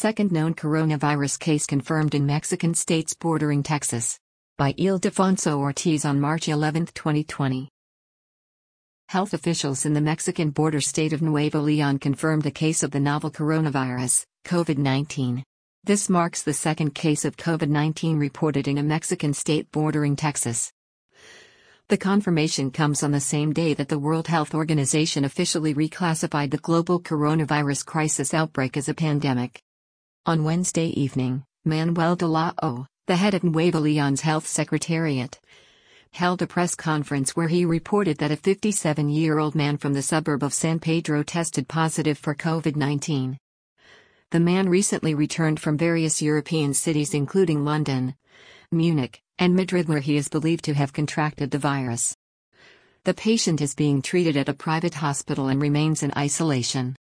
second known coronavirus case confirmed in Mexican states bordering Texas. By Ildefonso Ortiz on March 11, 2020. Health officials in the Mexican border state of Nuevo León confirmed a case of the novel coronavirus, COVID-19. This marks the second case of COVID-19 reported in a Mexican state bordering Texas. The confirmation comes on the same day that the World Health Organization officially reclassified the global coronavirus crisis outbreak as a pandemic. On Wednesday evening, Manuel de la O, the head of Nuevo León's health secretariat, held a press conference where he reported that a 57-year-old man from the suburb of San Pedro tested positive for COVID-19. The man recently returned from various European cities including London, Munich, and Madrid where he is believed to have contracted the virus. The patient is being treated at a private hospital and remains in isolation.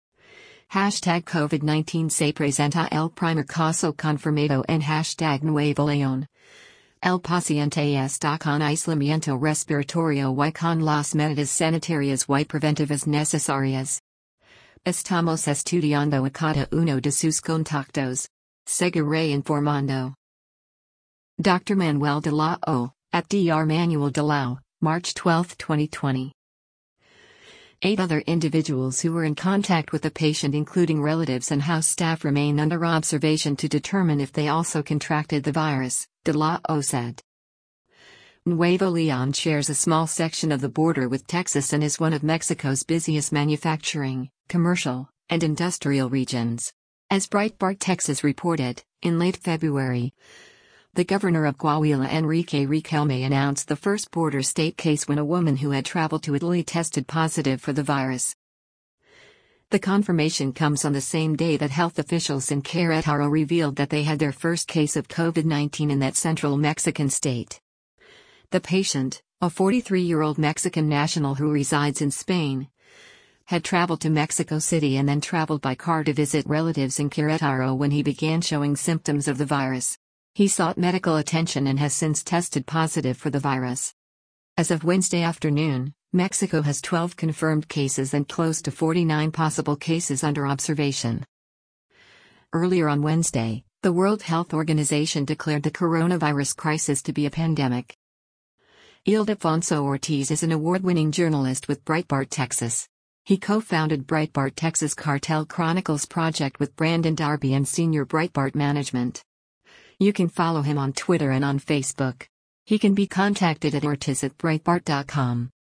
#COVID-19 se presenta el primer caso confirmado en #Nuevo León. El paciente está con aislamiento respiratorio y con las medidas sanitarias y preventivas necesarias. Estamos estudiando a cada uno de sus contactos. Seguiré informando. Dr. Manuel de la O, at Dr. Manuel de la O, March 12, 2020. 8 other individuals who were in contact with the patient, including relatives and house staff, remain under observation to determine if they also contracted the virus, de la O said. Nuevo León shares a small section of the border with Texas and is one of Mexico's busiest manufacturing, commercial, and industrial regions. As Breitbart Texas reported, in late February, the governor of Coahuila, Enrique Riquelme, announced the first border state case when a woman who had traveled to Italy tested positive for the virus. The confirmation comes on the same day that health officials in Querétaro revealed that they had their first case of COVID-19 in that central Mexican state. The patient, a 43-year-old Mexican national who resides in Spain, had traveled to Mexico City and then traveled by car to visit relatives in Querétaro when he began showing symptoms of the virus. He sought medical attention and has since tested positive for the virus. As of Wednesday afternoon, Mexico has 12 confirmed cases and close to 49 possible cases under observation. Earlier on Wednesday, the World Health Organization declared the coronavirus crisis to be a pandemic. Ildefonso Ortiz is an award-winning journalist with Breitbart Texas. He co-founded Breitbart Texas Cartel Chronicles project with Brandon Darby and senior Breitbart management. You can follow him on Twitter and on Facebook. He can be contacted at ortiz@breitbart.com.